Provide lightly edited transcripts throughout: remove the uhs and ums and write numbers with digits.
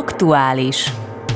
Aktuális.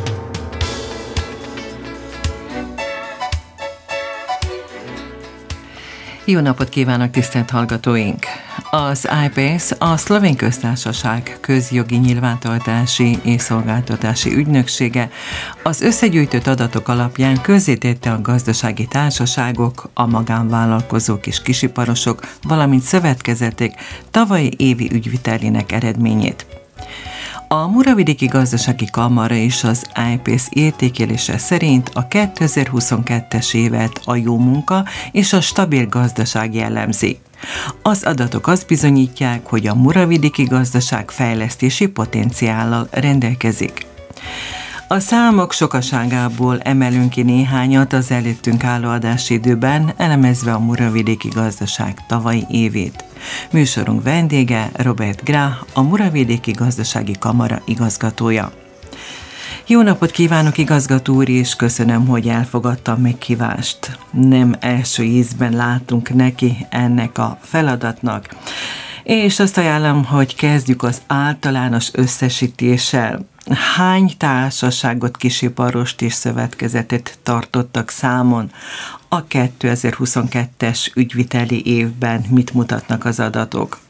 Jó napot kívánok, tisztelt hallgatóink! Az AIPES, a Szlovén Köztársaság közjogi nyilvántartási és szolgáltatási ügynöksége az összegyűjtött adatok alapján közzétette a gazdasági társaságok, a magánvállalkozók és kisiparosok, valamint szövetkezetek tavalyi évi ügyvitelének eredményét. A Muravidéki Gazdasági Kamara és az AIPES értékelése szerint a 2022-es évet a jó munka és a stabil gazdaság jellemzi. Az adatok azt bizonyítják, hogy a muravidéki gazdaság fejlesztési potenciállal rendelkezik. A számok sokaságából emelünk ki néhányat az előttünk álló adásidőben, elemezve a muravidéki gazdaság tavalyi évét. Műsorunk vendége Robert Grah, a Muravidéki Gazdasági Kamara igazgatója. Jó napot kívánok, igazgató úr, és köszönöm, hogy elfogadta a meghívást. Nem első ízben látunk neki ennek a feladatnak. És azt ajánlom, hogy kezdjük az általános összesítéssel. Hány társaságot, kisiparost és szövetkezetet tartottak számon a 2022-es ügyviteli évben? Mit mutatnak az adatok?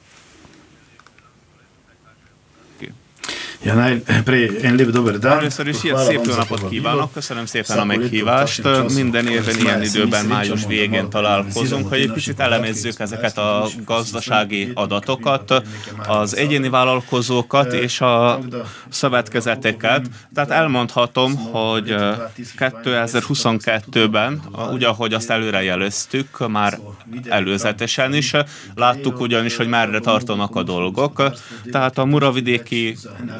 Először is szép jó napot kívánok, köszönöm szépen a meghívást. Minden évben ilyen időben május végén találkozunk, hogy egy kicsit elemezzük ezeket a gazdasági adatokat, az egyéni vállalkozókat és a szövetkezeteket. Tehát elmondhatom, hogy 2022-ben, úgy ahogy azt előrejeleztük, már előzetesen is, láttuk ugyanis, hogy merre tartanak a dolgok. Tehát a muravidéki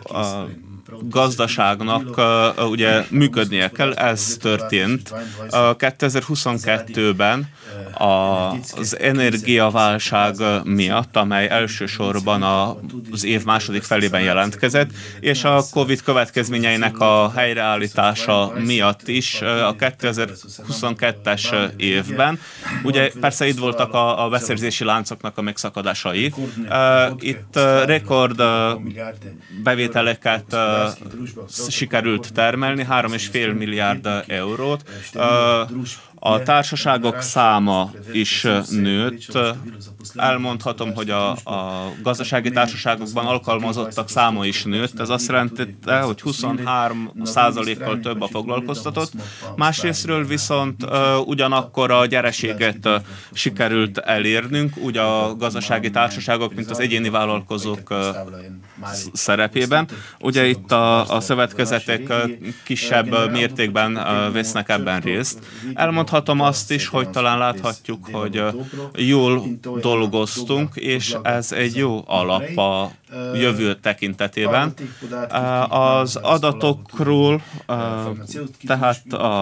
gazdaságnak ugye működnie kell, ez történt. 2022-ben az energiaválság miatt, amely elsősorban az év második felében jelentkezett, és a Covid következményeinek a helyreállítása miatt is a 2022-es évben. Ugye persze itt voltak a beszerzési láncoknak a megszakadásai. Itt rekord bevételeket sikerült termelni, 3,5 milliárd eurót. A társaságok száma is nőtt. Elmondhatom, hogy a gazdasági társaságokban alkalmazottak száma is nőtt. Ez azt jelentette, hogy 23%-kal több a foglalkoztatott. Másrésztről viszont ugyanakkor a gyereséget sikerült elérnünk, úgy a gazdasági társaságok, mint az egyéni vállalkozók szerepében. Ugye itt a szövetkezetek kisebb mértékben vesznek ebben részt. Elmondhatom azt is, hogy talán láthatjuk, hogy jól dolgoztunk, és ez egy jó alap a jövő tekintetében. Az adatokról, tehát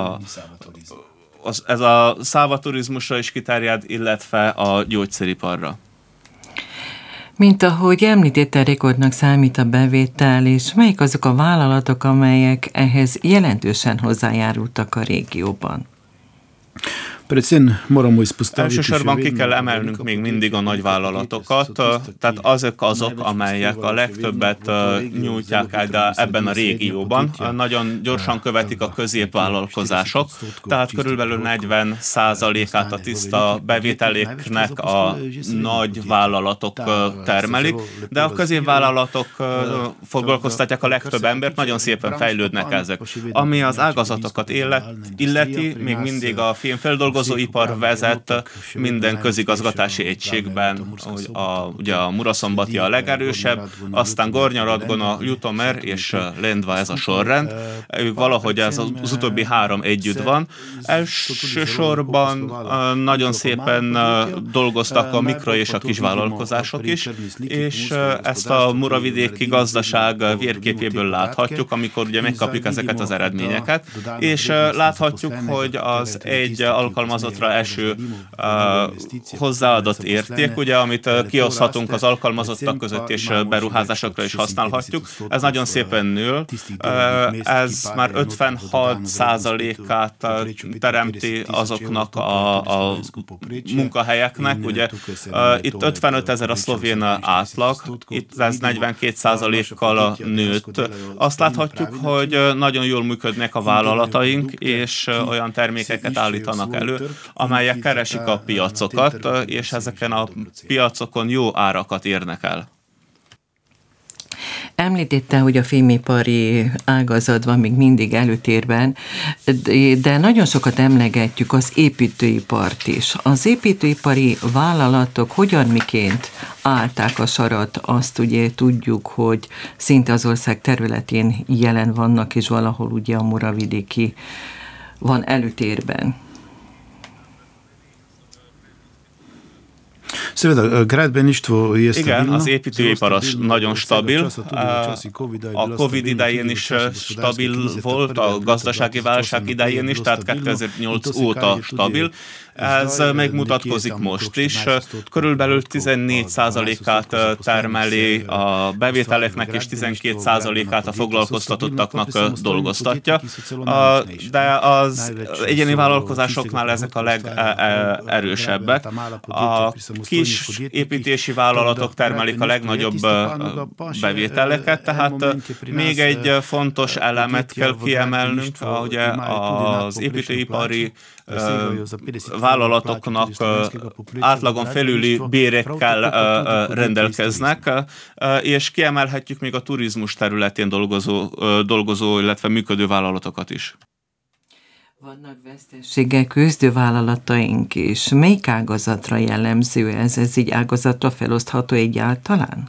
ez a szávaturizmusra is kiterjed, illetve a gyógyszeriparra. Mint ahogy említette, rekordnak számít a bevétel, és melyik azok a vállalatok, amelyek ehhez jelentősen hozzájárultak a régióban? Elsősorban ki kell emelnünk még mindig a nagyvállalatokat, tehát azok, amelyek a legtöbbet nyújtják ebben a régióban. Nagyon gyorsan követik a középvállalkozások, tehát körülbelül 40%-át a tiszta bevételéknek a nagy vállalatok termelik, de a középvállalatok foglalkoztatják a legtöbb embert, nagyon szépen fejlődnek ezek. Ami az ágazatokat illeti, még mindig a filmfeldolgozóipar vezet minden közigazgatási egységben, ugye a Muraszombati a legerősebb, aztán Gornja Radgona, Ljutomer és Lendva, ez a sorrend. Valahogy ez az utóbbi három együtt van. Elsősorban nagyon szépen dolgoztak a mikro és a kisvállalkozások is, és ezt a muravidéki gazdaság vérképéből láthatjuk, amikor ugye megkapjuk ezeket az eredményeket, és láthatjuk, hogy az egy alkalmazottra eső hozzáadott érték, ugye, amit kioszthatunk az alkalmazottak között, és beruházásokra is használhatjuk. Ez nagyon szépen nő. Ez már 56%-át teremti azoknak a munkahelyeknek. Ugye, itt 55 000 a szlovén átlag, itt ez 42%-kal nőtt. Azt láthatjuk, hogy nagyon jól működnek a vállalataink, és olyan termékeket állítanak elő, amelyek keresik a piacokat, és ezeken a piacokon jó árakat érnek el. Említette, hogy a fémipari ágazat van még mindig előtérben, de nagyon sokat emlegetjük az építőipart is. Az építőipari vállalatok hogyan miként állták a sarat, azt ugye tudjuk, hogy szinte az ország területén jelen vannak, és valahol ugye a Muravidéki van előtérben. Igen, az építőipar az nagyon stabil. A Covid idején is stabil volt, a gazdasági válság idején is, tehát 2008 óta stabil. Ez megmutatkozik most is. Körülbelül 14%-át termeli a bevételeknek, és 12%-át a foglalkoztatottaknak dolgoztatja. De az egyéni vállalkozásoknál ezek a legerősebbek. A kis építési vállalatok termelik a legnagyobb bevételeket, tehát még egy fontos elemet kell kiemelnünk, ugye az építőipari vállalatoknak átlagon felüli bérekkel rendelkeznek, és kiemelhetjük még a turizmus területén dolgozó, illetve működő vállalatokat is. Vannak veszteséggel küzdő vállalataink is. Melyik ágazatra jellemző ez? Ez így ágazatra felosztható egyáltalán?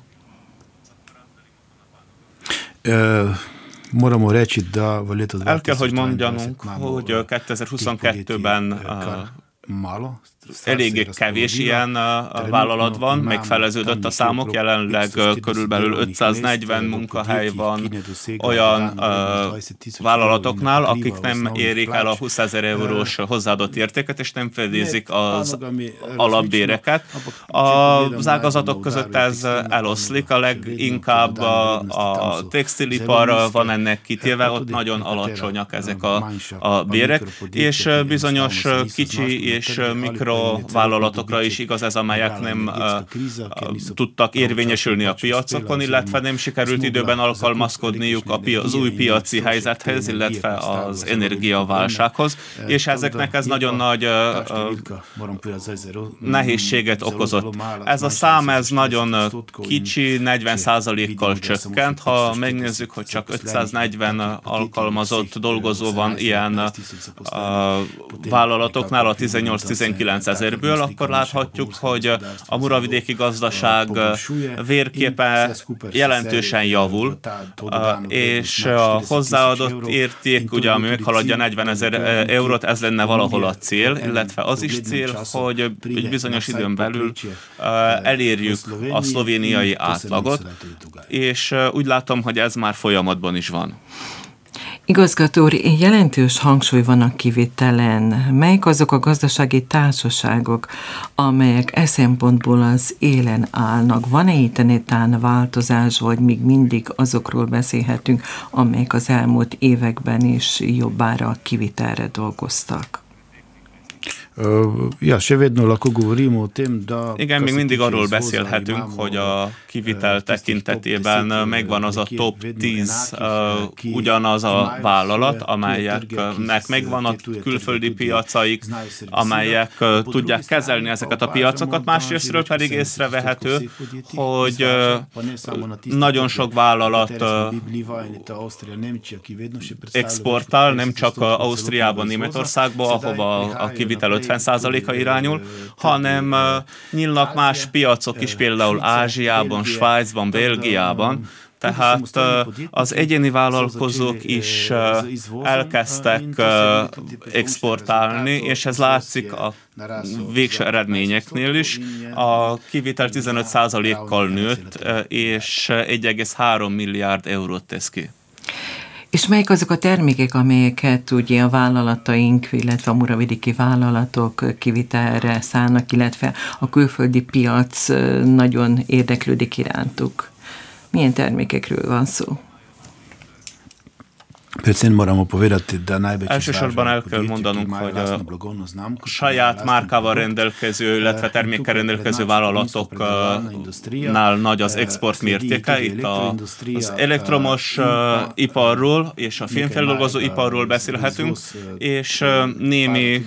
El kell, hogy mondjanunk, hogy 2022-ben eléggé kevés ilyen vállalat van, megfeleződött a számok, jelenleg körülbelül 540 munkahely van olyan vállalatoknál, akik nem érik el a 20 000 eurós hozzáadott értéket, és nem fedézik az alapbéreket. Az ágazatok között ez eloszlik, a leginkább a textilipar van ennek kitéve, ott nagyon alacsonyak ezek a bérek, és bizonyos kicsi és mikrovállalatokra is igaz ez, amelyek nem tudtak érvényesülni a piacokon, illetve nem sikerült időben alkalmazkodniuk az új piaci helyzethez, illetve az energiaválsághoz, és ezeknek ez nagyon nagy nehézséget okozott. Ez a szám ez nagyon kicsi, 40%-kal csökkent. Ha megnézzük, hogy csak 540 alkalmazott dolgozó van ilyen vállalatoknál a 18-19 ezerből, akkor láthatjuk, hogy a muravidéki gazdaság vérképe jelentősen javul, és a hozzáadott érték, ugye, ami meghaladja 40 000 eurót, ez lenne valahol a cél, illetve az is cél, hogy egy bizonyos időn belül elérjük a szlovéniai átlagot, és úgy látom, hogy ez már folyamatban is van. Igazgató úr, jelentős hangsúly van a kivitelen. Melyik azok a gazdasági társaságok, amelyek e szempontból az élen állnak? Van-e itt netán változás, vagy még mindig azokról beszélhetünk, amelyek az elmúlt években is jobbára kivitelre dolgoztak? Igen, még mindig arról beszélhetünk, hogy a kivitel tekintetében megvan az a top 10 ugyanaz a vállalat, amelyeknek megvan a külföldi piacaik, amelyek tudják kezelni ezeket a piacokat. Másrésztről pedig észrevehető, hogy nagyon sok vállalat exportál, nem csak Ausztriában, Németországba, ahova a kivitel 50%-a irányul, hanem nyílnak más piacok is, például Ázsiában, Svájcban, Belgiában. Tehát az egyéni vállalkozók is elkezdtek exportálni, és ez látszik a végső eredményeknél is. A kivitel 15%-kal nőtt, és 1,3 milliárd eurót tesz ki. És melyik azok a termékek, amelyeket ugye a vállalataink, illetve a muravidéki vállalatok kivitelre szállnak, illetve a külföldi piac nagyon érdeklődik irántuk? Milyen termékekről van szó? Elsősorban el kell mondanunk, hogy a saját márkával rendelkező, illetve termékkel rendelkező vállalatoknál nagy az export mértéke. Itt az elektromos iparról és a filmfeldolgozó iparról beszélhetünk, és némi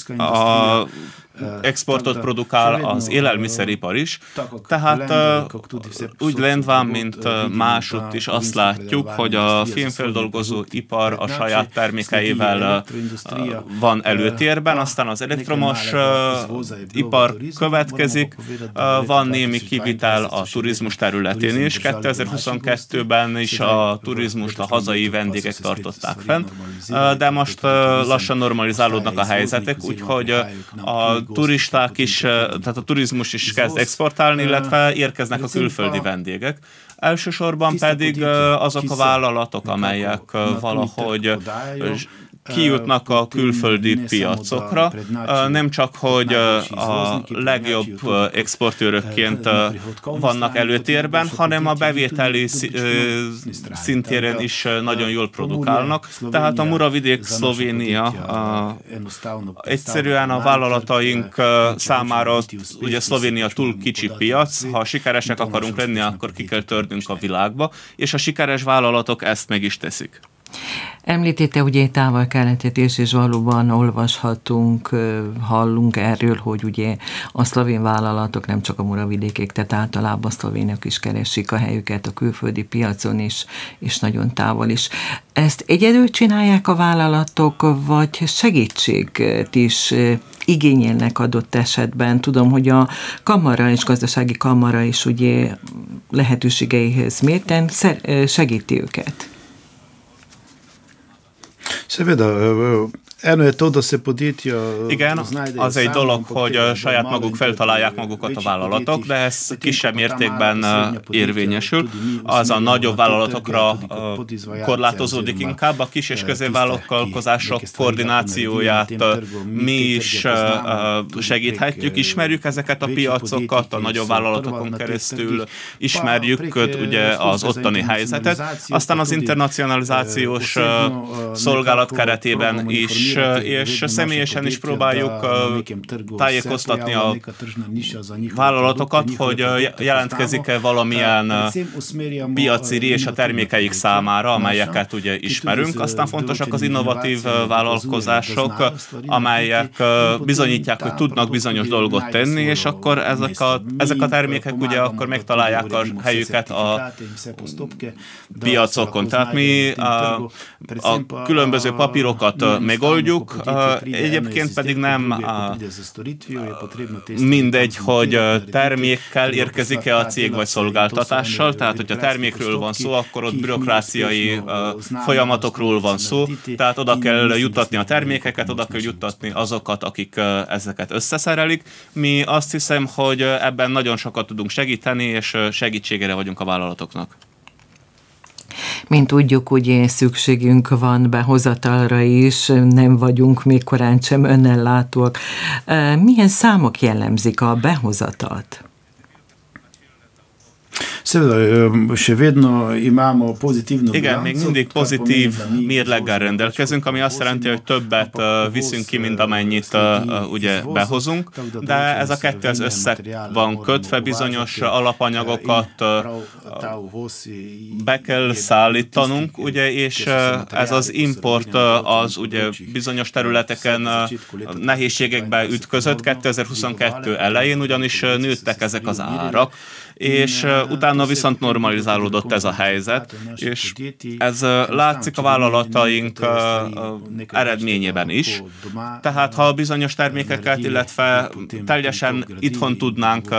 exportot produkál az élelmiszeripar is, tehát úgy lent van, mint másutt is azt látjuk, hogy a filmfeldolgozó ipar a saját termékeivel van előtérben, aztán az elektromos ipar következik, van némi kivitel a turizmus területén is. 2022-ben is a turizmust a hazai vendégek tartották fenn, de most lassan normalizálódnak a helyzetek, úgyhogy a turisták is, tehát a turizmus is kezd exportálni, illetve érkeznek a külföldi vendégek. Elsősorban pedig azok a vállalatok, amelyek valahogy kijutnak a külföldi piacokra, nem csak, hogy a legjobb exportőrökként vannak előtérben, hanem a bevételi szintéren is nagyon jól produkálnak. Tehát a Muravidék, Szlovénia egyszerűen a vállalataink számára, ugye Szlovénia túl kicsi piac, ha sikeresek akarunk lenni, akkor ki kell törnünk a világba, és a sikeres vállalatok ezt meg is teszik. Említette ugye Távol-Keletet is, és valóban olvashatunk, hallunk erről, hogy ugye a szlovén vállalatok nem csak a muravidékek, tehát általában a szlovénok is keresik a helyüket a külföldi piacon is, és nagyon távol is. Ezt egyedül csinálják a vállalatok, vagy segítséget is igényelnek adott esetben? Tudom, hogy a kamara és gazdasági kamara is ugye lehetőségeihez mérten segíti őket. Igen, az egy dolog, hogy saját maguk feltalálják magukat a vállalatok, de ez kisebb mértékben érvényesül. Az a nagyobb vállalatokra korlátozódik inkább, a kis és középvállalkozások koordinációját mi is segíthetjük, ismerjük ezeket a piacokat, a nagyobb vállalatokon keresztül ismerjük ugye az ottani helyzetet, aztán az internacionalizációs szolgálat keretében is, és személyesen is próbáljuk tájékoztatni a vállalatokat, hogy jelentkezik-e valamilyen piaci rés a termékeik számára, amelyeket ugye ismerünk. Aztán fontosak az innovatív vállalkozások, amelyek bizonyítják, hogy tudnak bizonyos dolgot tenni, és akkor ezek a termékek ugye akkor megtalálják a helyüket a piacokon. Tehát mi a különböző papírokat megoldjuk, egyébként pedig nem mindegy, hogy termékkel érkezik-e a cég vagy szolgáltatással, tehát hogyha termékről van szó, akkor ott bürokráciai folyamatokról van szó, tehát oda kell juttatni a termékeket, oda kell juttatni azokat, akik ezeket összeszerelik. Mi azt hiszem, hogy ebben nagyon sokat tudunk segíteni, és segítségére vagyunk a vállalatoknak. Mint tudjuk, ugye szükségünk van behozatalra is, nem vagyunk még korán sem önellátóak. Milyen számok jellemzik a behozatalt? Igen, még mindig pozitív mérleggel rendelkezünk, ami azt jelenti, hogy többet viszünk ki, mint amennyit ugye behozunk, de ez a kettő az össze van kötve, bizonyos alapanyagokat be kell szállítanunk, ugye, és ez az import az ugye bizonyos területeken nehézségekbe ütközött 2022 elején, ugyanis nőttek ezek az árak, és utána viszont normalizálódott ez a helyzet, és ez látszik a vállalataink eredményében is. Tehát ha bizonyos termékeket, illetve teljesen itthon tudnánk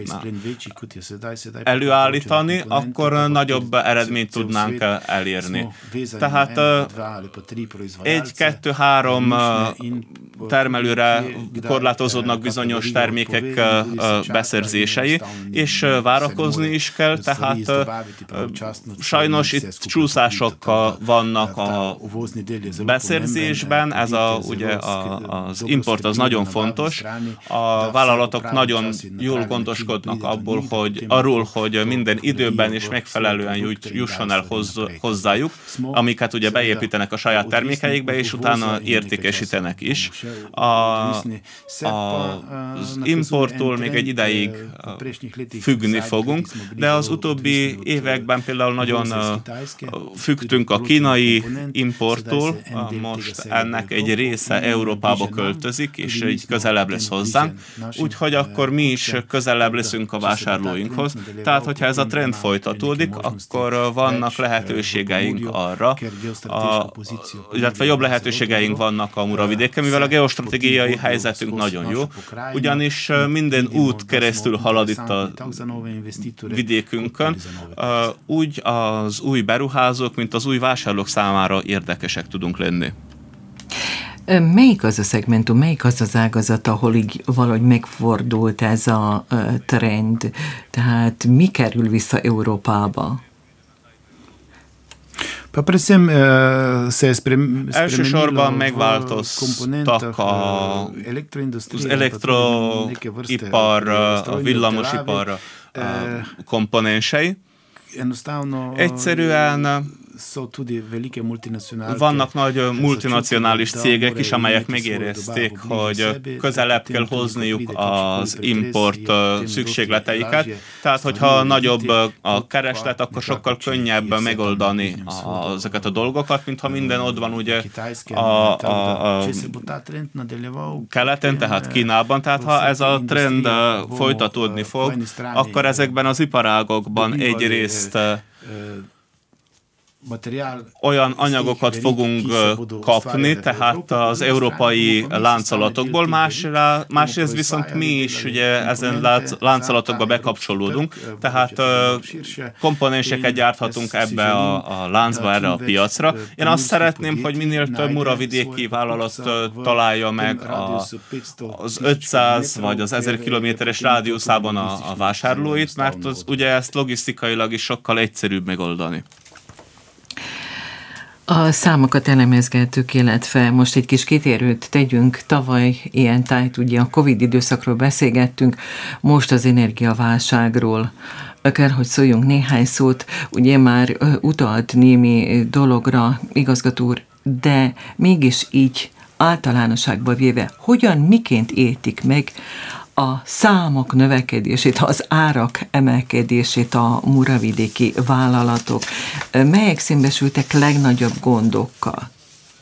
előállítani, akkor nagyobb eredményt tudnánk elérni. Tehát 1-2-3 termelőre korlátozódnak bizonyos termékek beszerzései, és várakozni is kell, tehát sajnos itt csúszások vannak a beszerzésben, ez ugye az import az nagyon fontos. A vállalatok nagyon jól gondoskodnak arról, hogy minden időben és megfelelően jusson el hozzájuk, amiket ugye beépítenek a saját termékeikbe, és utána értékesítenek is. Az importtól még egy ideig függni fogunk, de az utóbbi években például nagyon függtünk a kínai importtól, most ennek egy része Európába költözik, és így közelebb lesz hozzánk, úgyhogy akkor mi is közelebb leszünk a vásárlóinkhoz. Tehát, hogyha ez a trend folytatódik, akkor vannak lehetőségeink arra, illetve jobb lehetőségeink vannak a Muravidéken, mivel a geostratégiai helyzetünk nagyon jó, ugyanis minden út keresztül halad itt a vidékünkön, úgy az új beruházók, mint az új vásárlók számára érdekesek tudunk lenni. Melyik az a szegmentum, melyik az az ágazat, ahol így valahogy megfordult ez a trend? Tehát mi kerül vissza Európába? Elsősorban megváltoztak az elektroipar, a villamosipar komponensei. Egyszerűen vannak nagy multinacionális cégek is, amelyek megérezték, hogy közelebb kell hozniuk az import szükségleteiket. Tehát, hogyha nagyobb a kereslet, akkor sokkal könnyebb megoldani ezeket a dolgokat, mintha minden ott van ugye a keleten, tehát Kínában. Tehát, ha ez a trend folytatódni fog, akkor ezekben az iparágokban egyrészt olyan anyagokat fogunk kapni, tehát az európai láncolatokból, másrészt viszont mi is ugye ezen láncolatokba bekapcsolódunk, tehát komponenseket gyárthatunk ebbe a láncba, erre a piacra. Én azt szeretném, hogy minél több muravidéki vállalat találja meg az 500 vagy az 1000 kilométeres rádiuszában a vásárlóit, mert ugye ezt logisztikailag is sokkal egyszerűbb megoldani. A számokat elemezgetők, illetve most egy kis kitérőt tegyünk. Tavaly ilyen tájt, ugye a Covid időszakról beszélgettünk, most az energiaválságról kell, hogy szóljunk néhány szót. Ugye már utalt némi dologra, igazgató úr, de mégis így általánosságban véve, miként értik meg a számok növekedését, az árak emelkedését a muravidéki vállalatok? Melyek szembesültek legnagyobb gondokkal?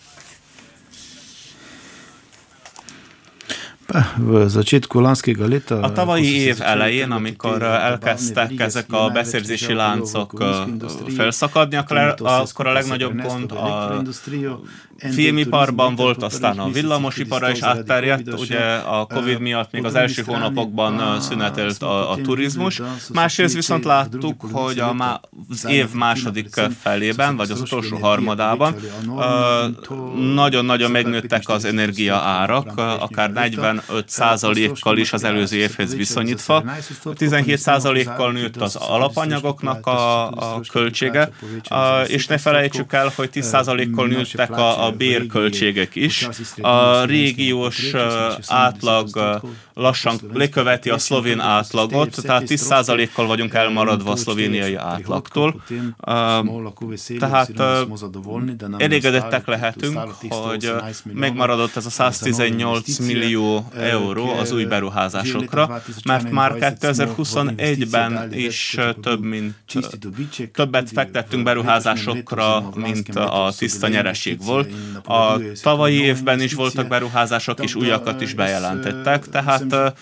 A tavalyi év elején, amikor elkezdtek ezek a beszerzési láncok felszakadni, akkor a legnagyobb gond a filmiparban volt, aztán a villamosipara is átterjedt, ugye a Covid miatt még az első hónapokban szünetelt a turizmus. Másrészt viszont láttuk, hogy az év második felében, vagy az utolsó harmadában nagyon-nagyon megnőttek az energiaárak, akár 45%-kal is az előző évhez viszonyítva. 17%-kal nőtt az alapanyagoknak a költsége, és ne felejtsük el, hogy 10%-kal nőttek a bérköltségek is. A régiós átlag lassan leköveti a szlovén átlagot, tehát 10%-kal vagyunk elmaradva a szlovéniai átlagtól. Tehát elégedettek lehetünk, hogy megmaradott ez a 118 millió euró az új beruházásokra, mert már 2021-ben is többet fektettünk beruházásokra, mint a tiszta nyereség volt. A tavalyi évben is voltak beruházások, és újakat is bejelentettek, tehát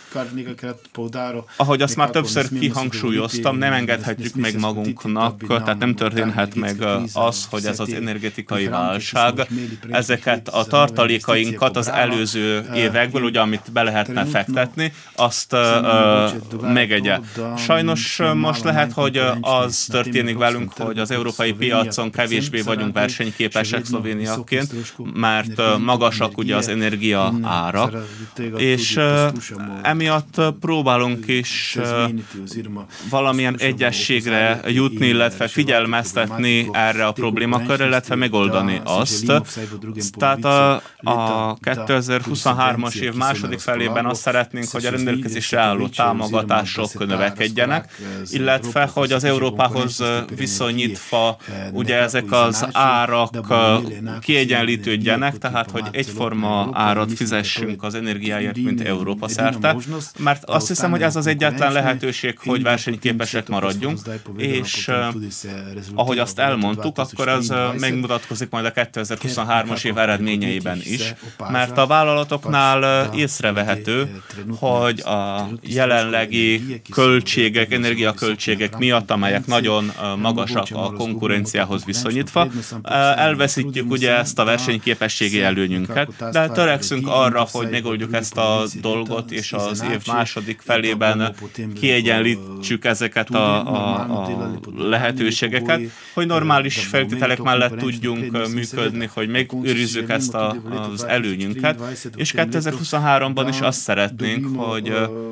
ahogy azt már többször kihangsúlyoztam, nem engedhetjük meg magunknak, tehát nem történhet meg az, hogy ez az energetikai válság ezeket a tartalékainkat az előző évekből, ugye amit be lehetne fektetni, azt megegye. Sajnos most lehet, hogy az történik velünk, hogy az európai piacon kevésbé vagyunk versenyképesek Szlovéniaként, mert magasak ugye az energia árak, és emiatt próbálunk is valamilyen egyességre jutni, illetve figyelmeztetni erre a problémakörre, illetve megoldani azt. Tehát a 2023-as év második felében azt szeretnénk, hogy a rendelkezésre álló támogatások növekedjenek, illetve hogy az Európához viszonyítva ugye ezek az árak kiegyenlítődjenek, tehát hogy egyforma árat fizessünk az energiáért, mint Európa szerte, mert azt hiszem, hogy ez az egyetlen lehetőség, hogy versenyképesek maradjunk, és ahogy azt elmondtuk, akkor az megmutatkozik majd a 2023-as év eredményeiben is, mert a vállalatoknál észrevehető, hogy a jelenlegi költségek, energiaköltségek miatt, amelyek nagyon magasak a konkurenciához viszonyítva, elveszítjük ugye ezt a versenyképességi előnyünket, de törekszünk arra, hogy megoldjuk ezt a dolgot, és az év második felében kiegyenlítsük ezeket a lehetőségeket, hogy normális feltételek mellett tudjunk működni, hogy megőrizzük ezt az előnyünket, és 2023-ban is azt szeretnénk, hogy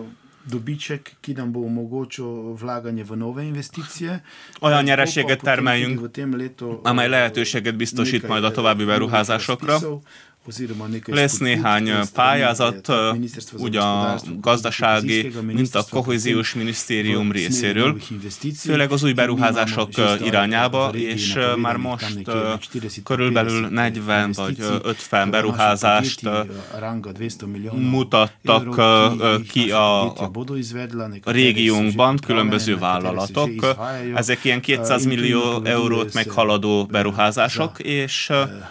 olyan nyereséget termeljünk, amely lehetőséget biztosít majd a további beruházásokra. Lesz néhány pályázat, úgy a gazdasági, mint a kohéziós minisztérium részéről, főleg az új beruházások irányába, és már most körülbelül 40 vagy 50 beruházást mutattak ki a régiónkban különböző vállalatok. Ezek ilyen 200 millió eurót meghaladó beruházások, és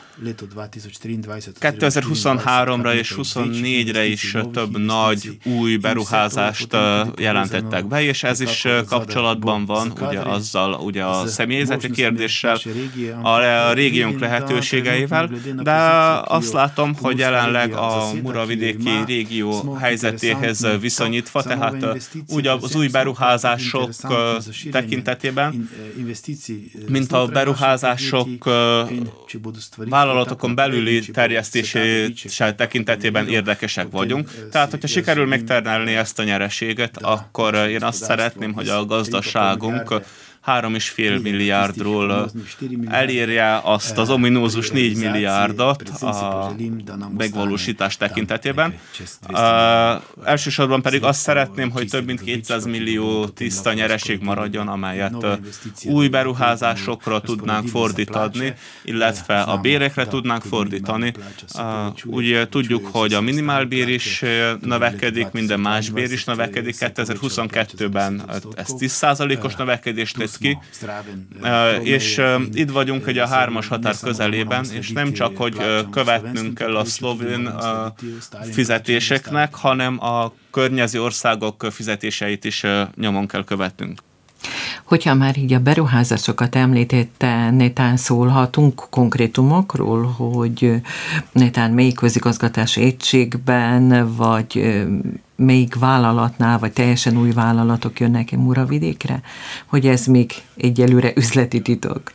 2023-ra és 2024-re is több nagy új beruházást jelentettek be, és ez is kapcsolatban van ugye azzal, ugye a személyzeti kérdéssel, a régiónk lehetőségeivel, de azt látom, hogy jelenleg a muravidéki régió helyzetéhez viszonyítva, tehát úgy az új beruházások tekintetében, mint a beruházások vállalatokon belüli terjesztése tekintetében érdekesek vagyunk. Tehát, hogyha sikerül megtermelni ezt a nyereséget, akkor én azt szeretném, hogy a gazdaságunk 3,5 milliárdról elérje azt az ominózus 4 milliárdot a megvalósítás tekintetében. Elsősorban pedig azt szeretném, hogy több mint 200 millió tiszta nyereség maradjon, amelyet új beruházásokra tudnánk fordítani, illetve a bérekre tudnánk fordítani. Úgy tudjuk, hogy a minimálbér is növekedik, minden más bér is növekedik. 2022-ben ez 10%-os növekedést tett ki, és itt vagyunk ugye a 3-as határ közelében, és nem csak, hogy követnünk kell a szlovén fizetéseknek, hanem a környező országok fizetéseit is nyomon kell követnünk. Hogyha már így a beruházásokat említette, netán szólhatunk konkrétumokról, hogy netán melyik közigazgatási egységben, vagy melyik vállalatnál, vagy teljesen új vállalatok jönnek Muravidékre, hogy ez még egyelőre üzleti titok?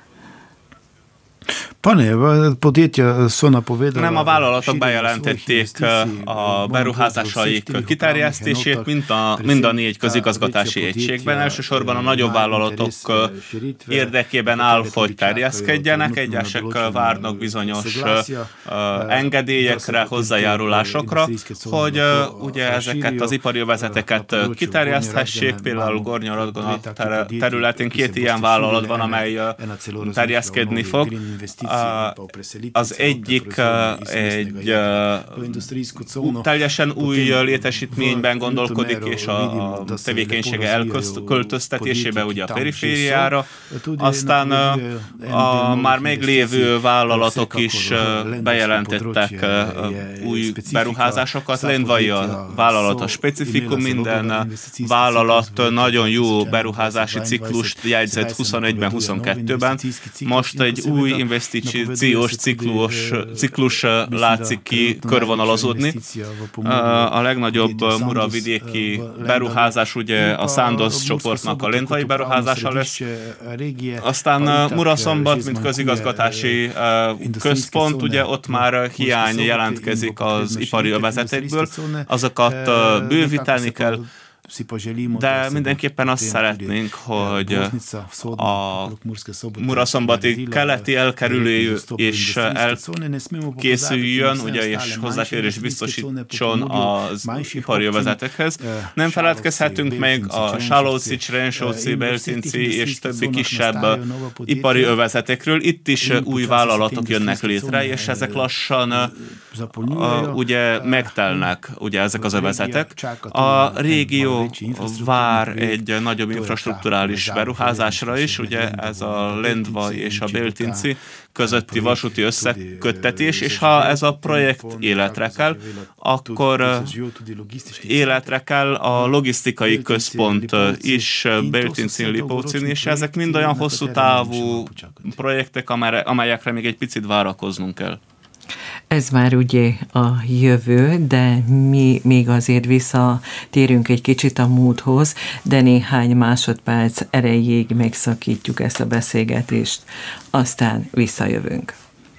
Nem, a vállalatok bejelentették a beruházásaik kiterjesztését, mind a 4 közigazgatási egységben. Elsősorban a nagyobb vállalatok érdekében áll, hogy terjeszkedjenek, egyesek várnak bizonyos engedélyekre, hozzájárulásokra, hogy ugye ezeket az ipari övezeteket kiterjeszthessék. Például Gornja-Radgona területén 2 ilyen vállalat van, amely terjeszkedni fog. Az egyik egy teljesen új létesítményben gondolkodik, és a tevékenysége elköltöztetésébe ugye a perifériára. Aztán a már meglévő vállalatok is bejelentettek új beruházásokat. Lendvai a vállalat a specifikum, minden vállalat nagyon jó beruházási ciklust jegyzett 21-ben, 22-ben. Most egy új investíció ciklus látszik ki körvonalazódni. A legnagyobb muravidéki beruházás ugye a Sandoz csoportnak a lendvai beruházása lesz. Aztán Muraszombat, mint közigazgatási központ, ugye ott már hiány jelentkezik az ipari övezetekből, azokat bővíteni kell, de mindenképpen azt szeretnénk, hogy a Muraszombati keleti elkerülő és elkészüljön, ugye, és hozzáférés biztosítson az ipari övezetekhez. Nem feledkezhetünk meg a Salócics, Rensóci, Beltinci és többi kisebb ipari övezetekről. Itt is új vállalatok jönnek létre, és ezek lassan ugye megtelnek, ugye ezek az övezetek. A régió vár egy nagyobb infrastrukturális beruházásra is, ugye ez a Lendvai és a Beltinci közötti vasúti összeköttetés, és ha ez a projekt életre kell, akkor életre kell a logisztikai központ is Beltincin, Lipócin, és ezek mind olyan hosszú távú projektek, amelyekre még egy picit várakoznunk kell. Ez már ugye a jövő, de mi még azért visszatérünk egy kicsit a múlthoz, de néhány másodperc erejéig megszakítjuk ezt a beszélgetést, aztán visszajövünk.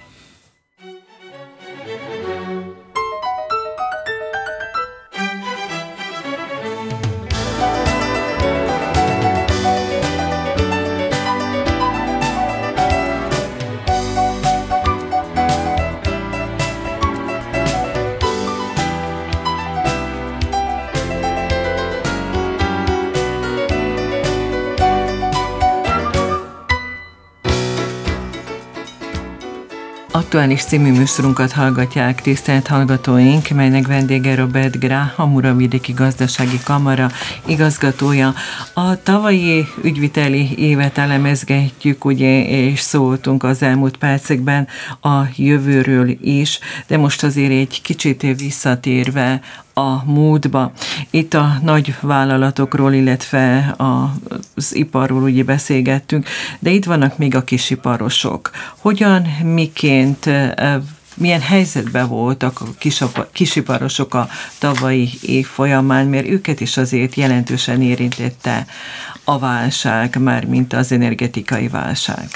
Aktuális című műsorunkat hallgatják tisztelt hallgatóink, melynek vendége Robert Grah, a Muravidéki Gazdasági Kamara igazgatója. A tavalyi ügyviteli évet elemezgetjük, ugye, és szóltunk az elmúlt percekben a jövőről is, de most azért egy kicsit visszatérve a múltba. Itt a nagy vállalatokról, illetve az iparról ugye beszélgettünk, de itt vannak még a kisiparosok. Hogyan, miként, milyen helyzetben voltak a kisiparosok a tavalyi év folyamán, mert őket is azért jelentősen érintette a válság, mármint az energetikai válság?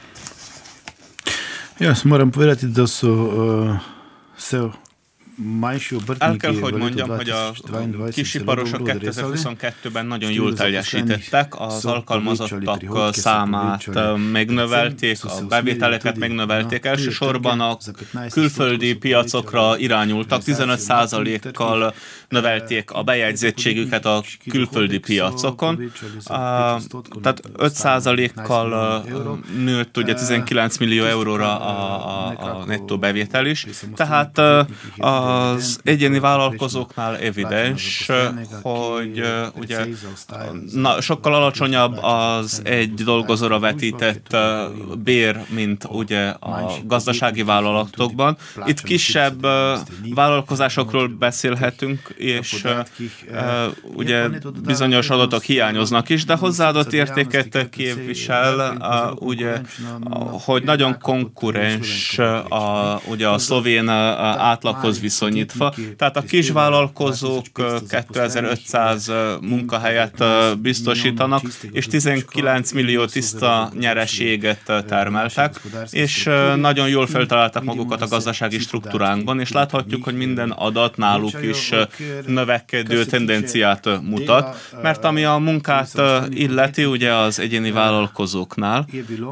Ja, moram povedati da su se El kell, hogy mondjam, hogy a kisiparosok 2022-ben nagyon jól teljesítettek, az alkalmazottak számát megnövelték, a bevételeket megnövelték, elsősorban a külföldi piacokra irányultak, 15%-kal növelték a bejegyzettségüket a külföldi piacokon, tehát 5%-kal nőtt ugye 19 millió euróra a nettó bevétel is, tehát az egyéni vállalkozóknál evidens, hogy ugye sokkal alacsonyabb az egy dolgozóra vetített bér, mint ugye a gazdasági vállalatokban. Itt kisebb vállalkozásokról beszélhetünk, és ugye bizonyos adatok hiányoznak is, de hozzáadott értéket képvisel, ugye, hogy nagyon konkurens ugye a szlovén átlaghoz viszonyítva. Tehát a kisvállalkozók 2500 munkahelyet biztosítanak, és 19 millió tiszta nyereséget termeltek, és nagyon jól feltaláltak magukat a gazdasági struktúránkban, és láthatjuk, hogy minden adat náluk is növekedő tendenciát mutat, mert ami a munkát illeti, ugye az egyéni vállalkozóknál,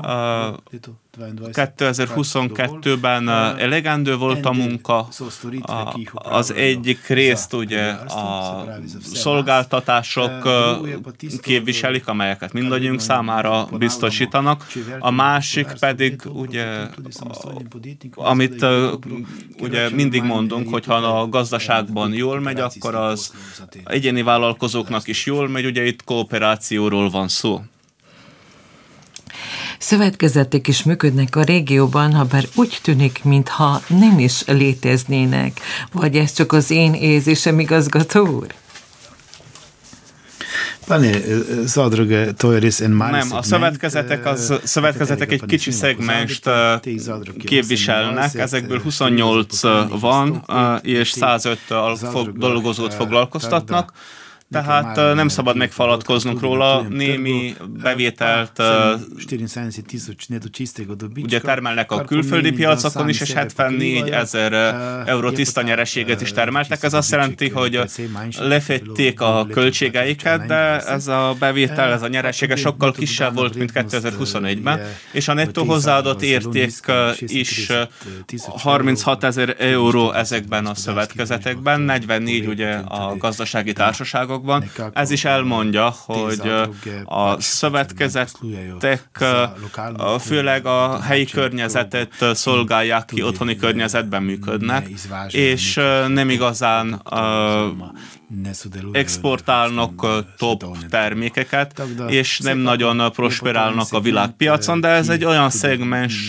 2022-ben elegendő volt a munka, az egyik részt ugye a szolgáltatások képviselik, amelyeket mindannyiunk számára biztosítanak, a másik pedig ugye, amit ugye mindig mondunk, hogy ha a gazdaságban jól megy, akkor az egyéni vállalkozóknak is jól megy, ugye itt kooperációról van szó. Szövetkezetek is működnek a régióban, ha bár úgy tűnik, mintha nem is léteznének. Vagy ez csak az én érzésem, igazgató úr? Nem, a szövetkezetek egy kicsi szegmenst képviselnek, ezekből 28 van, és 105 dolgozót foglalkoztatnak. Tehát nem szabad megfaladkoznunk róla, némi bevételt ugye termelnek a külföldi piacokon is, és 74 000 euró tiszta nyereséget is termeltek. Ez azt jelenti, hogy lefedték a költségeiket, de ez a bevétel, ez a nyeresége sokkal kisebb volt, mint 2021-ben, és a nettó hozzáadott érték is 36 000 euró ezekben a szövetkezetekben, 44 ugye a gazdasági társaságok. Ez is elmondja, hogy a szövetkezetek főleg a helyi környezetet szolgálják ki, otthoni környezetben működnek, és nem igazán exportálnak top termékeket, és nem nagyon prosperálnak a világpiacon, de ez egy olyan szegmens,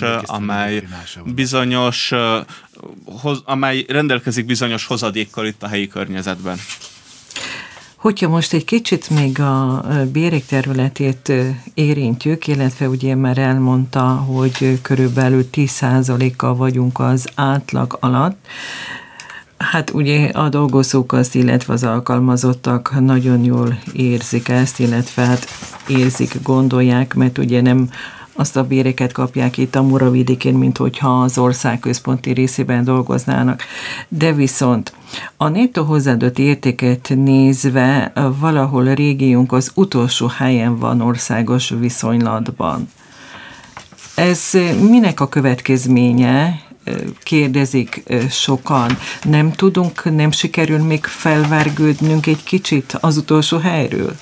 amely rendelkezik bizonyos hozadékkal itt a helyi környezetben. Hogyha most egy kicsit még a bérek területét érintjük, illetve ugye már elmondta, hogy körülbelül 10%-kal vagyunk az átlag alatt, hát ugye a dolgozók azt, illetve az alkalmazottak nagyon jól érzik ezt, illetve hát érzik, gondolják, mert ugye nem azt a béreket kapják itt a Muravidikén, mint hogyha az ország központi részében dolgoznának. De viszont a nettó hozzáadott értéket nézve valahol a régiónk az utolsó helyen van országos viszonylatban. Ez minek a következménye? Kérdezik sokan. Nem sikerül még felvergődnünk egy kicsit az utolsó helyről?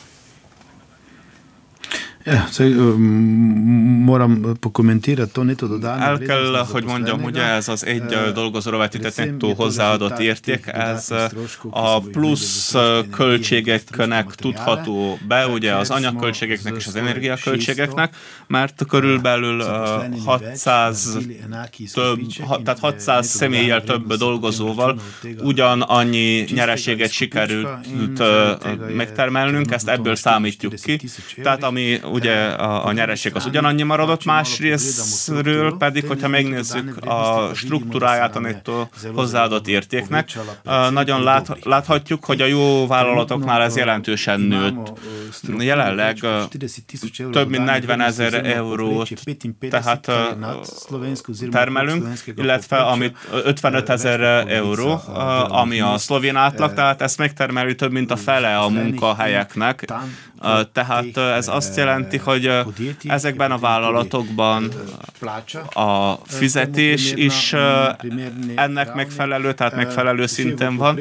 El kell, hogy mondjam, ugye ez az egy dolgozóra vetített nettó hozzáadott érték, ez a plusz költségeknek tudható be, ugye az anyagköltségeknek és az energiaköltségeknek, mert körülbelül 600 személlyel több dolgozóval ugyanannyi nyereséget sikerült megtermelnünk, ezt ebből számítjuk ki. Tehát ami ugye a nyereség az ugyanannyi maradott, másrésztről pedig, hogyha megnézzük a struktúráját a nettó hozzáadott értéknek, nagyon láthatjuk, hogy a jó vállalatoknál ez jelentősen nőtt. Jelenleg több mint 40 000 eurót tehát termelünk, illetve amit 55 000 euró, ami a szlovén átlag, tehát ezt megtermeli több mint a fele a munkahelyeknek. Tehát ez azt jelenti, hogy ezekben a vállalatokban a fizetés is ennek megfelelő, tehát megfelelő szinten van.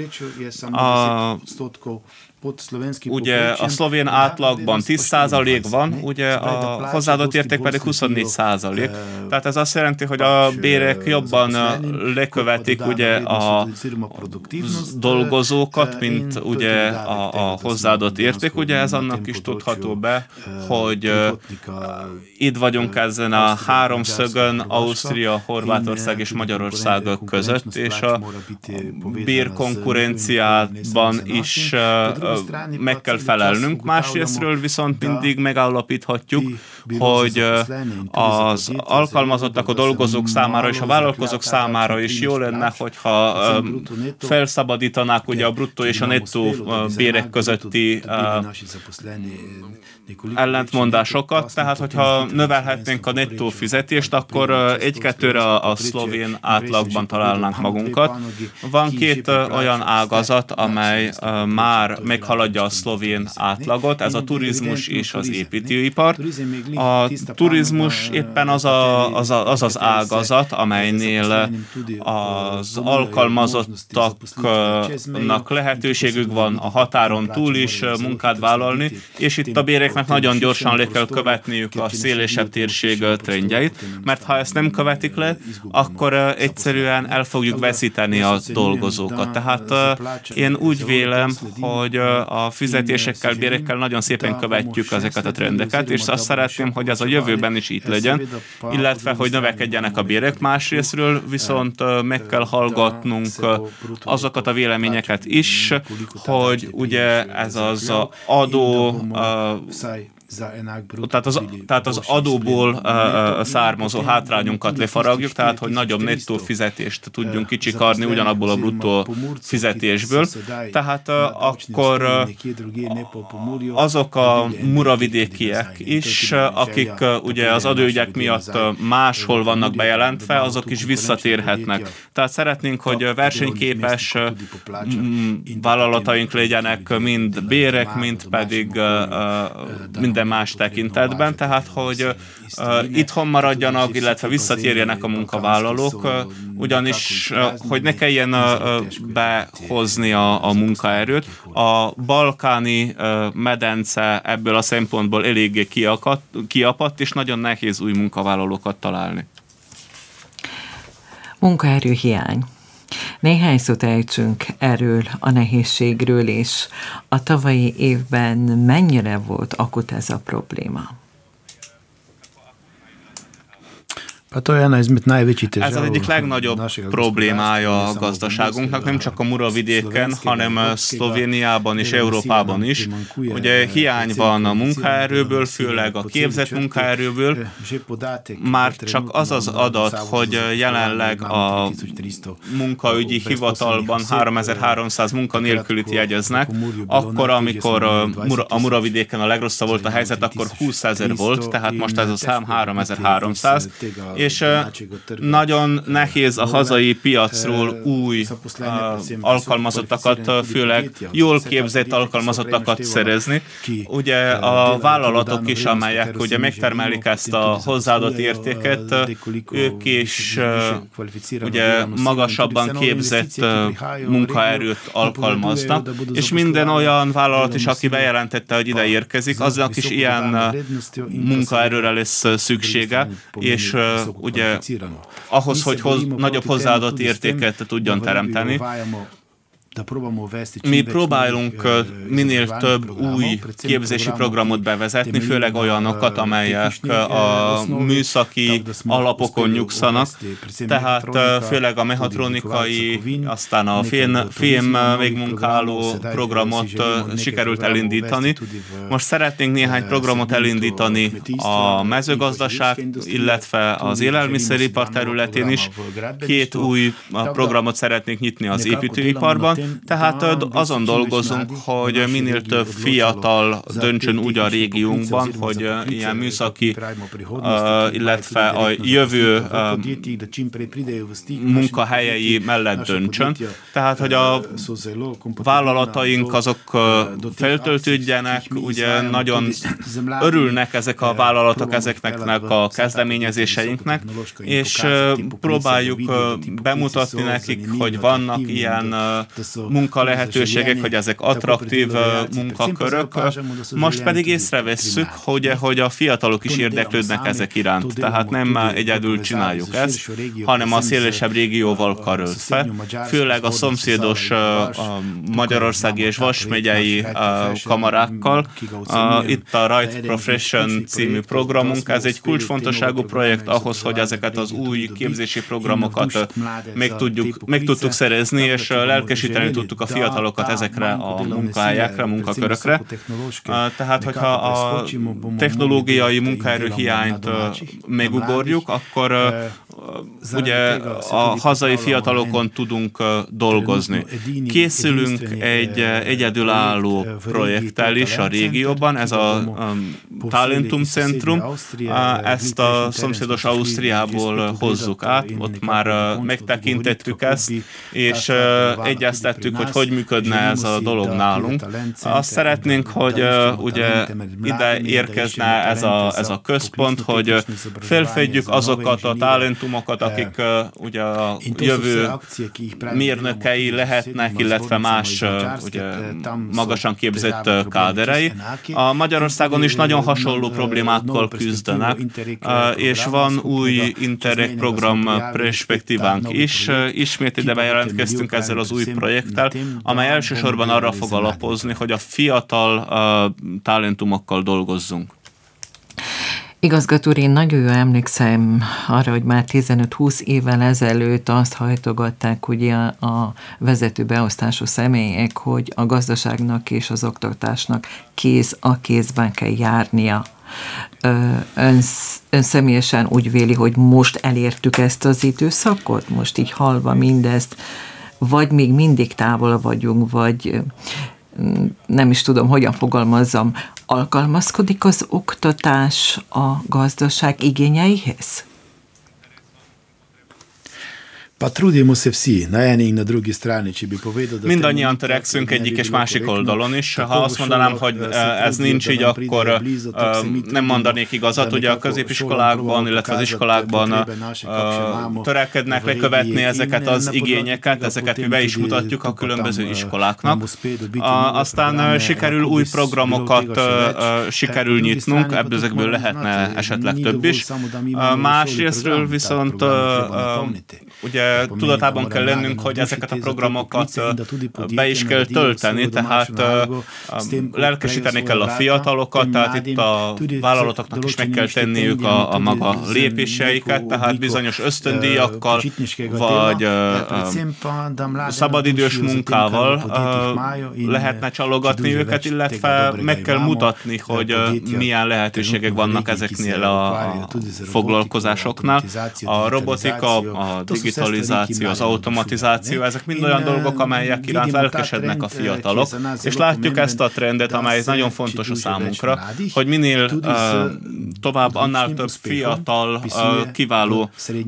Ugye a szlovén átlagban 10% van, ugye a hozzáadott érték pedig 24%. Tehát ez azt jelenti, hogy a bérek jobban lekövetik ugye a dolgozókat, mint ugye a hozzáadott érték. Ugye ez annak is tudható be, hogy itt vagyunk ezen a háromszögön, Ausztria, Horvátország és Magyarország között, és a bérkonkurenciában is meg kell felelnünk. Másrésztről viszont mindig megállapíthatjuk, hogy az alkalmazottak, a dolgozók számára és a vállalkozók számára is jó lenne, hogyha felszabadítanák ugye a bruttó és a nettó bérek közötti ellentmondásokat, tehát hogyha növelhetnénk a nettó fizetést, akkor 1-2-re a szlovén átlagban találnánk magunkat. Van két olyan ágazat, amely már meghaladja a szlovén átlagot, ez a turizmus és az építőipar. A turizmus éppen az az ágazat, amelynél az alkalmazottaknak lehetőségük van a határon túl is munkát vállalni, és itt a béreknek nagyon gyorsan le kell követniük a szélesebb térség trendjeit, mert ha ezt nem követik le, akkor egyszerűen el fogjuk veszíteni a dolgozókat. Tehát én úgy vélem, hogy a fizetésekkel, bérekkel nagyon szépen követjük ezeket a trendeket, és azt szeretném, hogy ez a jövőben is itt legyen, illetve, hogy növekedjenek a bérek. Másrésztről viszont meg kell hallgatnunk azokat a véleményeket is, hogy ugye ez az adó, tehát az adóból származó hátrányunkat lefaragjuk, tehát hogy nagyobb nettó fizetést tudjunk kicsikarni ugyanabból a bruttó fizetésből. Tehát akkor azok a muravidékiek is, akik ugye az adóügyek miatt máshol vannak bejelentve, azok is visszatérhetnek. Tehát szeretnénk, hogy versenyképes vállalataink legyenek, mind bérek, mind pedig minden más tekintetben, tehát hogy itthon maradjanak, illetve visszatérjenek a munkavállalók, ugyanis hogy ne kelljen behozni a munkaerőt. A balkáni medence ebből a szempontból eléggé kiapadt, és nagyon nehéz új munkavállalókat találni. Munkaerőhiány. Néhány szót ejtsünk erről a nehézségről, és a tavalyi évben mennyire volt akut ez a probléma? Ez az egyik legnagyobb problémája a gazdaságunknak, nem csak a Muravidéken, hanem Szlovéniában és Európában is. Ugye hiány van a munkaerőből, főleg a képzett munkaerőből. Már csak az az adat, hogy jelenleg a munkaügyi hivatalban 3300 munkanélkülit jegyeznek, akkor, amikor a Muravidéken a legrosszabb volt a helyzet, akkor 20 000 volt, tehát most ez a szám 3300. És nagyon nehéz a hazai piacról új alkalmazottakat, főleg jól képzett alkalmazottakat szerezni. Ugye a vállalatok is, amelyek ugye megtermelik ezt a hozzáadott értéket, ők is ugye magasabban képzett munkaerőt alkalmaznak, és minden olyan vállalat is, aki bejelentette, hogy ide érkezik, aznak is ilyen munkaerőre lesz szüksége, és ugye ahhoz, hogy nagyobb hozzáadott értéket tudjon teremteni. Mi próbálunk minél több új képzési programot bevezetni, főleg olyanokat, amelyek a műszaki alapokon nyugszanak, tehát főleg a mechatronikai, aztán a fém végmunkáló programot sikerült elindítani. Most szeretnénk néhány programot elindítani a mezőgazdaság, illetve az élelmiszeripar területén is. 2 új programot szeretnénk nyitni az építőiparban. Tehát azon dolgozunk, hogy minél több fiatal döntsön úgy a régiónkban, hogy ilyen műszaki, illetve a jövő munkahelyei mellett döntsön. Tehát, hogy a vállalataink azok feltöltődjenek, ugye nagyon örülnek ezek a vállalatok ezeknek a kezdeményezéseinknek, és próbáljuk bemutatni nekik, hogy vannak ilyen munkalehetőségek, hogy ezek attraktív munkakörök. Most pedig észrevesszük, hogy a fiatalok is érdeklődnek ezek iránt. Tehát nem egyedül csináljuk ezt, hanem a szélesebb régióval karöltve. Főleg a szomszédos magyarországi és Vas megyei kamarákkal. Itt a Right Profession című programunk, ez egy kulcsfontosságú projekt ahhoz, hogy ezeket az új képzési programokat meg tudtuk szerezni, és lelkesíteni tudtuk a fiatalokat ezekre a munkahelyekre, munkakörökre. Tehát, hogyha a technológiai munkaerőhiányt megugorjuk, akkor ugye a hazai fiatalokon tudunk dolgozni. Készülünk egy egyedülálló projekttel is a régióban, ez a Talentum Centrum. Ezt a szomszédos Ausztriából hozzuk át, ott már megtekintettük ezt, és egyeztettük, hogy működne ez a dolog nálunk. Azt szeretnénk, hogy ugye ide érkezne ez a központ, hogy felfedjük azokat a talentumokat, programokat, akik ugye a jövő mérnökei lehetnek, illetve más ugye, magasan képzett káderei. A Magyarországon is nagyon hasonló problémákkal küzdenek, és van új Interreg program perspektívánk is. Ismét ide bejelentkeztünk ezzel az új projekttel, amely elsősorban arra fog alapozni, hogy a fiatal talentumokkal dolgozzunk. Igazgató úr, én nagyon jól emlékszem arra, hogy már 15-20 évvel ezelőtt azt hajtogatták ugye a vezető beosztású személyek, hogy a gazdaságnak és az oktatásnak kéz a kézben kell járnia. Ön személyesen úgy véli, hogy most elértük ezt az időszakot? Most így hallva mindezt, vagy még mindig távol vagyunk, vagy nem is tudom, hogyan fogalmazzam, alkalmazkodik az oktatás a gazdaság igényeihez? Mindannyian törekszünk egyik és másik oldalon is. Ha azt mondanám, hogy ez nincs így, akkor nem mondanék igazat. Ugye a középiskolákban, illetve az iskolákban törekednek lekövetni ezeket az igényeket, ezeket mi be is mutatjuk a különböző iskoláknak. Aztán sikerül új programokat sikerül nyitnunk, ezekből lehetne esetleg több is. Másrésztről viszont ugye tudatában kell lennünk, hogy ezeket a programokat be is kell tölteni, tehát lelkesíteni kell a fiatalokat, tehát itt a vállalatoknak is meg kell tenniük a maga lépéseiket, tehát bizonyos ösztöndíjakkal, vagy szabadidős munkával lehetne csalogatni őket, illetve meg kell mutatni, hogy milyen lehetőségek vannak ezeknél a foglalkozásoknál. A robotika, a digitalizáció, az automatizáció, ezek mind olyan dolgok, amelyek iránt lelkesednek a fiatalok, és látjuk ezt a trendet, amely nagyon fontos a számunkra, hogy minél tovább, annál több fiatal, kiváló,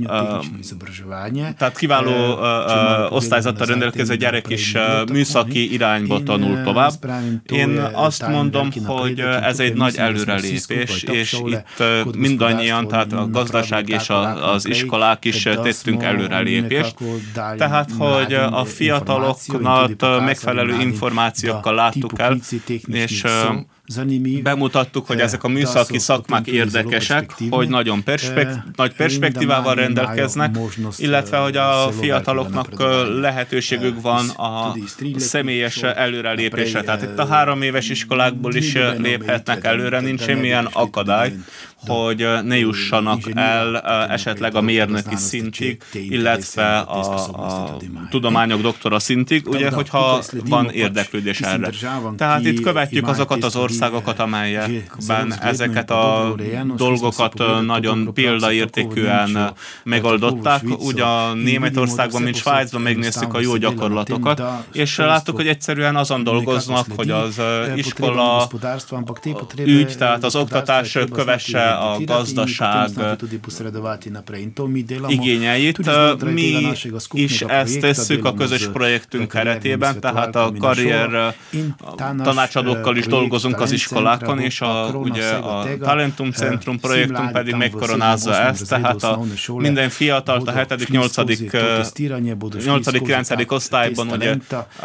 tehát kiváló osztályzattal rendelkező gyerek is műszaki irányba tanul tovább. Én azt mondom, hogy ez egy nagy előrelépés, és itt mindannyian, tehát a gazdaság és az iskolák is tettünk előrelépést. Tehát, hogy a fiataloknak megfelelő információkkal láttuk el, és bemutattuk, hogy ezek a műszaki szakmák érdekesek, hogy nagyon nagy perspektívával rendelkeznek, illetve hogy a fiataloknak lehetőségük van a személyes előrelépésre. Tehát itt a 3 éves iskolákból is léphetnek előre, nincs semmilyen akadály, hogy ne jussanak el esetleg a mérnöki szintig, illetve a tudományok doktora szintig, ugye, hogyha van érdeklődés erre. Tehát itt követjük azokat az országokat, amelyekben ezeket a dolgokat nagyon példaértékűen megoldották. Ugyan Németországban, mint Svájcban megnéztük a jó gyakorlatokat, és láttuk, hogy egyszerűen azon dolgoznak, hogy az iskola ügy, tehát az oktatás kövesse a gazdaság igényeit. Mi is ezt tesszük a közös projektünk keretében, tehát a karrier tanácsadókkal is dolgozunk az iskolákon, és ugye a Talentum Centrum projektünk pedig megkoronázza ezt, tehát minden fiatalt a 7.-8. osztályban ugye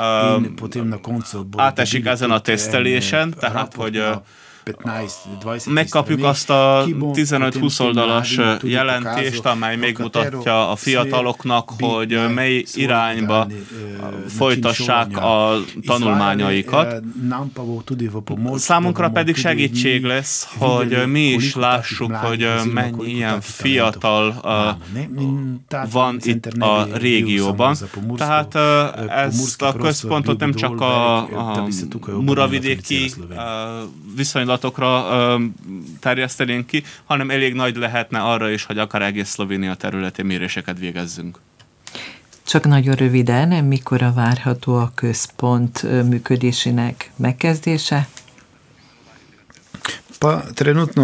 átesik ezen a tesztelésen, tehát hogy megkapjuk azt a 15-20 oldalas jelentést, amely megmutatja a fiataloknak, hogy mely irányba folytassák a tanulmányaikat. Számunkra pedig segítség lesz, hogy mi is lássuk, hogy mennyi ilyen fiatal van itt a régióban. Tehát ezt a központot nem csak a muravidéki viszonylatokra terjesztenénk ki, hanem elég nagy lehetne arra is, hogy akár egész Szlovénia területén méréseket végezzünk. Csak nagyon röviden, mikor várható a központ működésének megkezdése?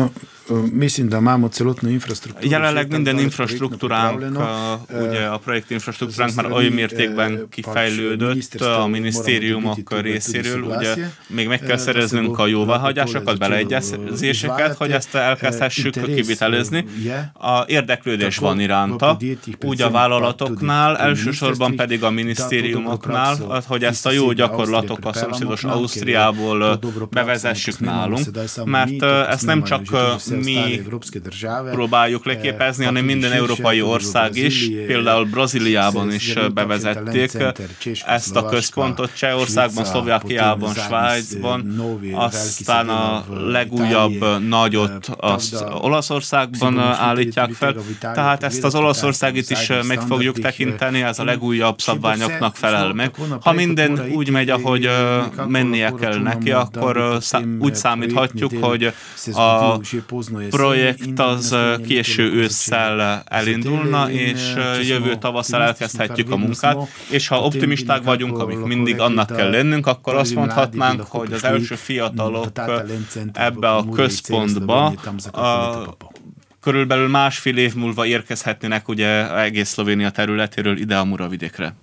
Jelenleg minden infrastruktúránk, ugye a projekt infrastruktúránk már oly mértékben kifejlődött a minisztériumok részéről, ugye még meg kell szereznünk a jóváhagyásokat, beleegyezéseket, hogy ezt elkezdhessük kivitelezni. A érdeklődés van iránta, úgy a vállalatoknál, elsősorban pedig a minisztériumoknál, hogy ezt a jó gyakorlatok a szomszédos Ausztriából bevezessük nálunk, mert ezt nem csak mi próbáljuk leképezni, hanem minden európai ország is, például Brazíliában is bevezették ezt a központot, Csehországban, Szlovákiában, Svájcban, aztán a legújabb nagyot azt Olaszországban állítják fel, tehát ezt az olaszországit is meg fogjuk tekinteni, ez a legújabb szabványoknak felel meg. Ha minden úgy megy, ahogy mennie kell neki, akkor úgy számíthatjuk, hogy a projekt az késő ősszel elindulna, és jövő tavasszal elkezdhetjük a munkát, és ha optimisták vagyunk, amik mindig annak kell lennünk, akkor azt mondhatnánk, hogy az első fiatalok ebbe a központba körülbelül 1,5 év múlva érkezhetnének ugye egész Szlovénia területéről ide a Muravidékre.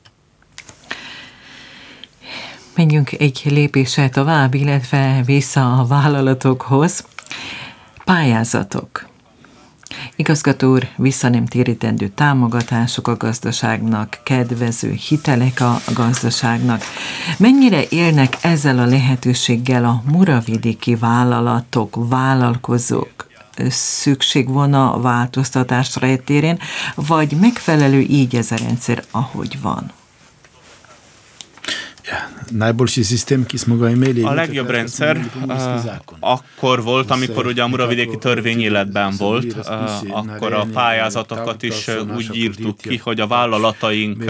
Menjünk egy lépéssel tovább, illetve vissza a vállalatokhoz. Pályázatok. Igazgató úr, vissza nem térítendő támogatások a gazdaságnak, kedvező hitelek a gazdaságnak. Mennyire élnek ezzel a lehetőséggel a muravidéki vállalatok, vállalkozók? Szükség van a változtatásra etérén, vagy megfelelő így ez a rendszer, ahogy van? A legjobb rendszer akkor volt, amikor ugye a muravidéki törvény életben volt, akkor a pályázatokat is úgy írtuk ki, hogy a vállalataink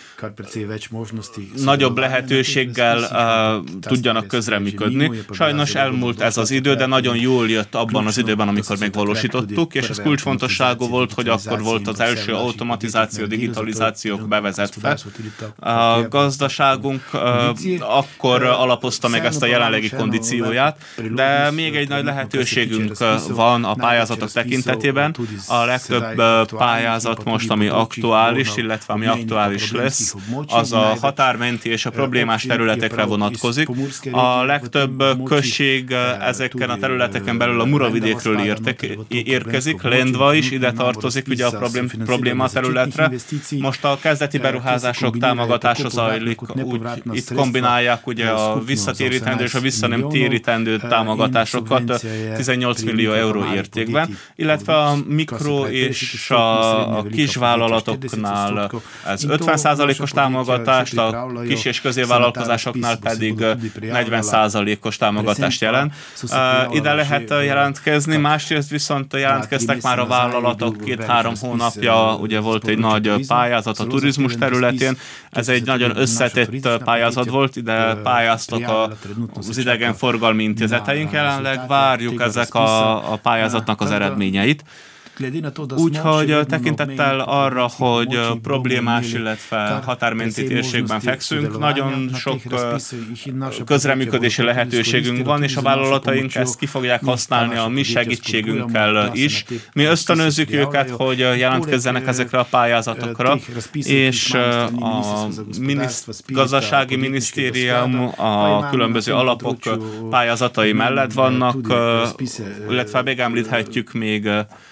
nagyobb lehetőséggel tudjanak közreműködni. Sajnos elmúlt ez az idő, de nagyon jól jött abban az időben, amikor megvalósítottuk, és ez kulcsfontosságú volt, hogy akkor volt az első automatizáció, digitalizációk bevezetve. A gazdaságunk akkor alapozta meg ezt a jelenlegi kondícióját, de még egy nagy lehetőségünk van a pályázatok tekintetében. A legtöbb pályázat most, ami aktuális, illetve ami aktuális lesz, az a határmenti és a problémás területekre vonatkozik. A legtöbb község ezeken a területeken belül a Muravidékről érkezik, Lendva is ide tartozik ugye a probléma területre. Most a kezdeti beruházások támogatása zajlik, úgy itt kombinálják ugye a visszatérítendő és a vissza nem térítendő támogatásokat 18 millió euró értékben, illetve a mikro és a kisvállalatoknál ez 50%-os támogatást, a kis és középvállalkozásoknál pedig 40%-os támogatást jelent. Ide lehet jelentkezni, másrészt viszont jelentkeztek már a vállalatok 2-3 hónapja, ugye volt egy nagy pályázat a turizmus területén, ez egy nagyon összetett pályázat volt, ide pályáztak az idegenforgalmi intézeteink, jelenleg várjuk ezek a pályázatnak az eredményeit. Úgyhogy tekintettel arra, hogy problémás, illetve határmenti térségben fekszünk, nagyon sok közreműködési lehetőségünk van, és a vállalataink ezt ki fogják használni a mi segítségünkkel is. Mi ösztönözzük őket, hogy jelentkezzenek ezekre a pályázatokra, és a gazdasági minisztérium a különböző alapok pályázatai mellett vannak, illetve megemlíthetjük még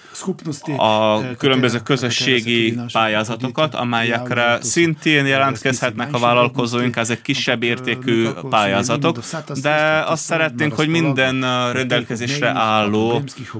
a különböző közösségi pályázatokat, amelyekre szintén jelentkezhetnek a vállalkozóink, ezek kisebb értékű pályázatok, de azt szeretnénk, hogy minden rendelkezésre álló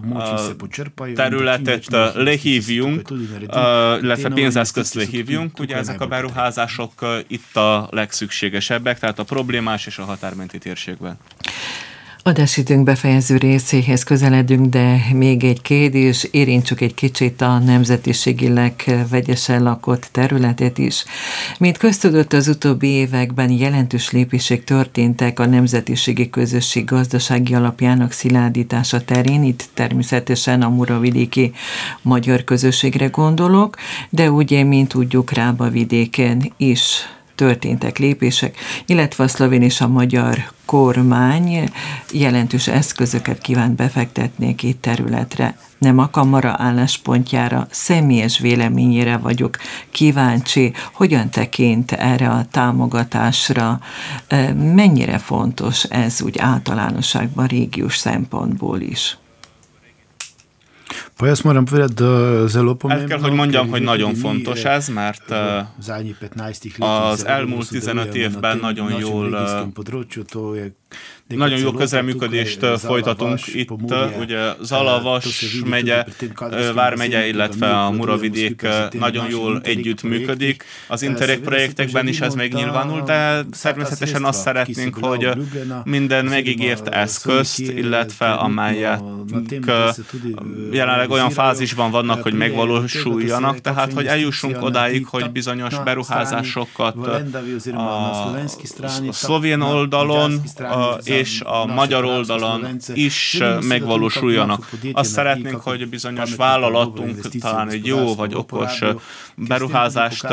területet lehívjunk, illetve pénzeszközt lehívjunk. Ugye ezek a beruházások itt a legszükségesebbek, tehát a problémás és a határmenti térségben. Adásidőnk befejező részéhez közeledünk, de még egy kérdés, érintsük egy kicsit a nemzetiségileg vegyesen lakott területet is. Mint köztudott, az utóbbi években jelentős lépések történtek a nemzetiségi közösség gazdasági alapjának szilárdítása terén, itt természetesen a muravidéki magyar közösségre gondolok, de ugye, mint tudjuk, Rábavidéken is történtek lépések, illetve a szlovén és a magyar kormány jelentős eszközöket kívánt befektetni a két területre. Nem a kamara álláspontjára, személyes véleményére vagyok kíváncsi, hogyan tekint erre a támogatásra, mennyire fontos ez úgy általánosságban régiós szempontból is. El kell, hogy mondjam, hogy nagyon fontos ez, mert az elmúlt 15 évben nagyon jó közelműködést folytatunk itt, ugye Zalavas megye, Vármegye, illetve a Muravidék nagyon jól együttműködik. Az Interreg projektekben is ez megnyilvánul, de természetesen azt szeretnénk, hogy minden megígért eszközt, illetve amelyek jelenleg olyan fázisban vannak, hogy megvalósuljanak, tehát hogy eljussunk odáig, hogy bizonyos beruházásokat a szlovén oldalon és a magyar oldalon is megvalósuljanak. Azt szeretnénk, hogy bizonyos vállalatunk talán egy jó vagy okos beruházást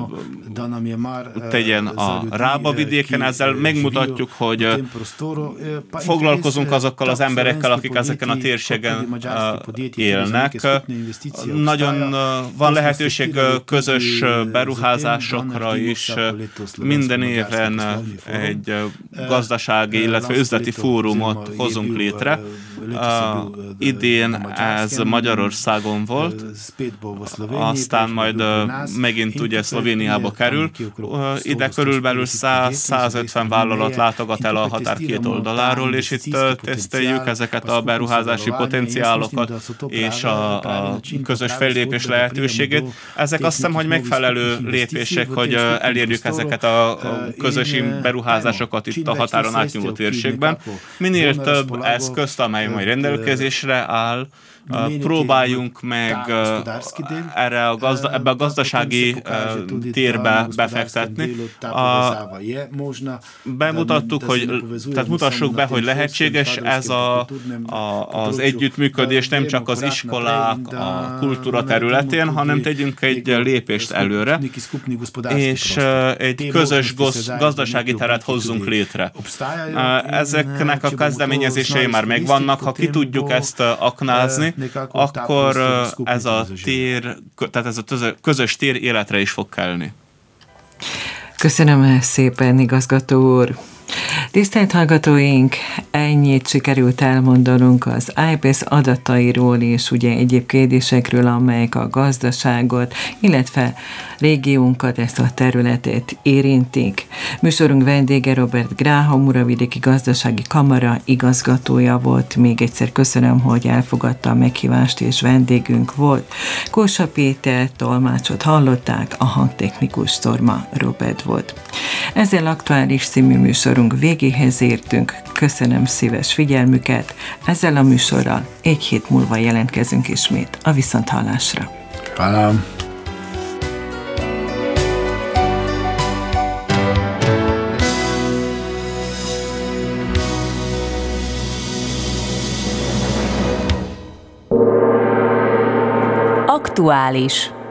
tegyen a Rába vidéken. Ezzel megmutatjuk, hogy foglalkozunk azokkal az emberekkel, akik ezeken a térségen élnek. Nagyon van lehetőség közös beruházásokra is. Minden éven egy gazdasági, illetve üzleti fórumot hozunk létre. Idén ez Magyarországon volt, aztán majd megint ugye Szlovéniába kerül. Ide körülbelül 100-150 vállalat látogat el a határ két oldaláról, és itt teszteljük ezeket a beruházási potenciálokat és a közös fellépés lehetőségét. Ezek azt hiszem, hogy megfelelő lépések, hogy elérjük ezeket a közös beruházásokat itt a határon átnyúló térségben. Minél több eszközt, amely majd rendelkezésre áll, próbáljunk meg ebbe a gazdasági térbe befektetni. Bemutattuk, tehát mutassuk be, hogy lehetséges ez az együttműködés nem csak az iskolák, a kultúra területén, hanem tegyünk egy lépést előre, és egy közös gazdasági teret hozzunk létre. Ezeknek a kezdeményezései már megvannak, ha ki tudjuk ezt aknázni, akkor ez a tér, tehát ez a közös tér életre is fog kelni. Köszönöm szépen, igazgató úr! Tisztelt hallgatóink, ennyit sikerült elmondanunk az IPES adatairól és ugye egyéb kérdésekről, amelyek a gazdaságot, illetve régiónkat, ezt a területet érintik. Műsorunk vendége Robert Gráha, Muravidéki Gazdasági Kamara igazgatója volt. Még egyszer köszönöm, hogy elfogadta a meghívást és vendégünk volt. Kósa Péter tolmácsot hallották, a hangtechnikus Szorma Robert volt. Ezzel aktuális című műsorunk végéhez értünk. Köszönöm szíves figyelmüket. Ezzel a műsorral egy hét múlva jelentkezünk ismét a viszonthallásra. Hálám. Aktuális.